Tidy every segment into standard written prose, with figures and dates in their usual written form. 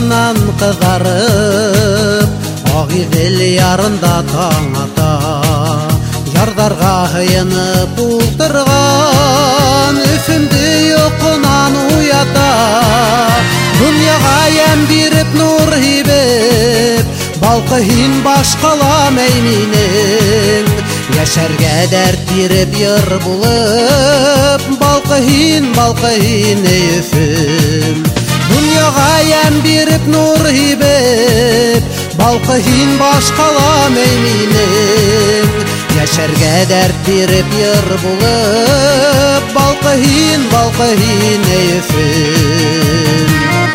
артынан кызарып, ак игил ярында таң ата. Ярдарга хыйынып ултырган, үфүмдү йокунан уята. Дуньяга ям бирип нур хибеп, балкыйын башкалам эй менен. Яшәргә дәрт биреп йыр булып, балкыйын эй үфүм. Дуньяга ям бирип нур хибеп, балкыйын башкалам эй менен. Яшәргә дәрт биреп йыр булып, балкыйын эй үфүм.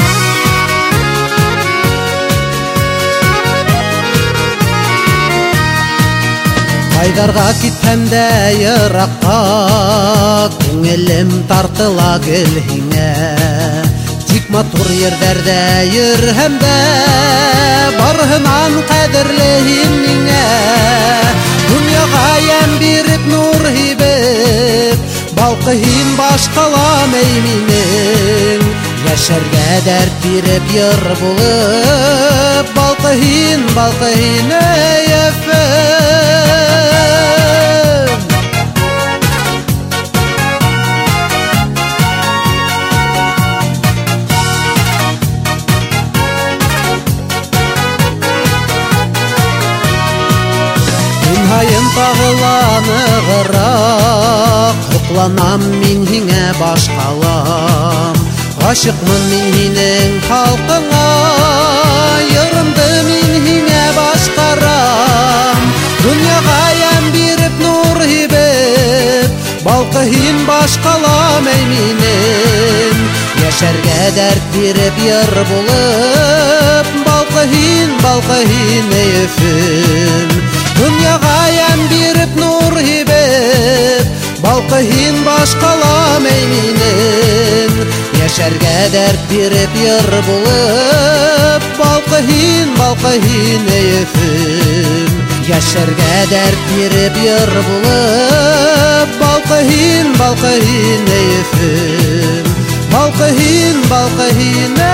Айдарга китсәм дә еракка, күңелем тартыла гөлһиңә. Тик матур йөрдәрдә йөрһәм дә, барыһынан кадерле һин миңә. Дөньяга ям биреп нур хибеп, балкыйын башкалам эй минең. Яшәргә дәрт биреп йыр булып, балкыйын эй үфүм. Хайын тағыланығырақ, Хупланам мин һиңә башкалам. Гашыҡмын мин һинең халҡыңа, Йырымды мин һиңә башҡарам. Донъяға ям биреп нур һибеп, Балҡыһин башҡалам эй минең. Йәшәргә дәрт биреп йыр булып, Балҡыһин эй өфөм. Дөньяга ям биреп нур һибеп, Балҡыһин башҡалам эй минең. Йәшәргә дәрт биреп йыр булып, Балҡыһин эй өфөм. Йәшәргә дәрт биреп йыр булып, Балҡыһин эй өфөм. Балҡыһин